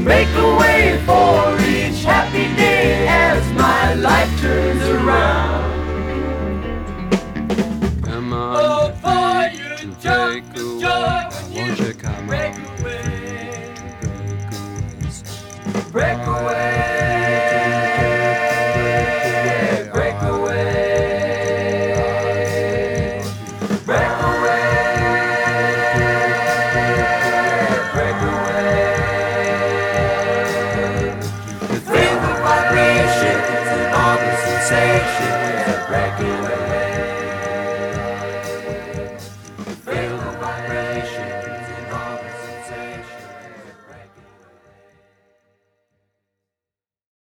Make a way for each happy day as my life turns around. Come on, Oh, for you to jump break for away. joy Won't you come break on, away, break away. break away, break away, break away, break away. Feel the vibrations and all the sensations that break away.